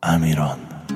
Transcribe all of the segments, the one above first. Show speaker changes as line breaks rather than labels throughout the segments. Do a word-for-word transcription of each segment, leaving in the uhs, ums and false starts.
امیران.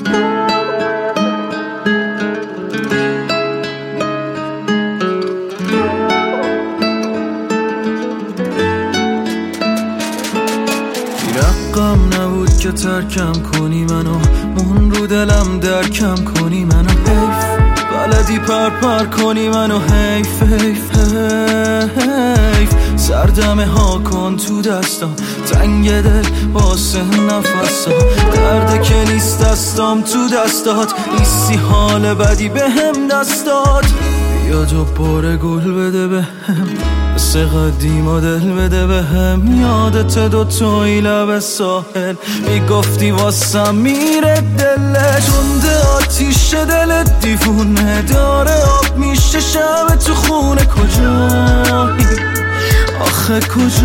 رقم نبود که ترکم کنی منو، مون رو دلم درکم کنی منو، حیف بلدی پر پر کنی منو، حیف حیف حیف سردمه ها کن تو دستم، تنگ دل واسه نفسم، درده که نیست دستم تو دستات، نیستی حال بدی به هم دستات، بیا دوباره گل بده به هم، مثل قدیم و دل بده به هم، یادت دوتایی لب ساحل میگفتی واسم میره دلت، تنده آتیش دلت دیوونه داره، آب میشه شب تو خونه، کجایی آخه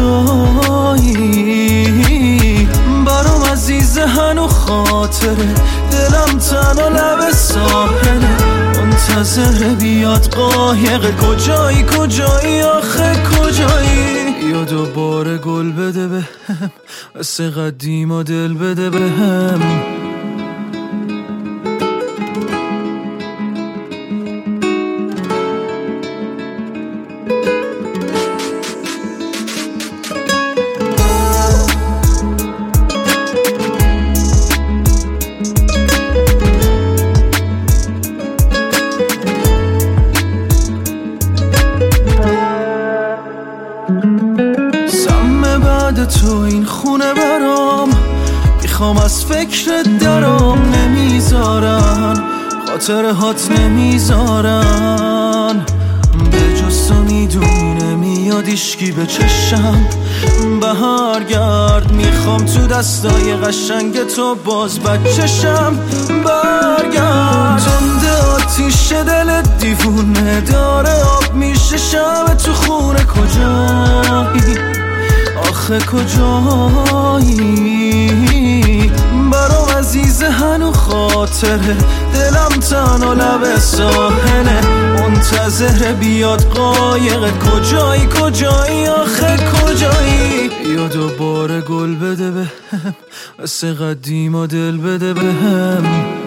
کجایی برام عزیز هنو خاطره، دلم تنها لب ساحله منتظر بیاد قایق، کجایی کجایی آخه کجایی، یا دوباره گل بده به هم، مثل قدیم و دل بده به هم. تو این خونه برام، میخوام از فکر درام، نمیذارن خاطره هات نمیذارن، به جز تو میدونی نمیاد ایشکی به چشم، بهار گرد میخوام تو دستای قشنگ تو باز بچشم، برگرد تنده آتیش دل دیوونه داره، آب میشه شب تو خونه، کجایی آخه کجایی برام عزیز هنو خاطره، دلم تنها لب ساحله منتظر بیاد قایق، کجایی کجایی آخه کجایی، یا دوباره گل بده به هم، مثل قدیم و دل بده به هم.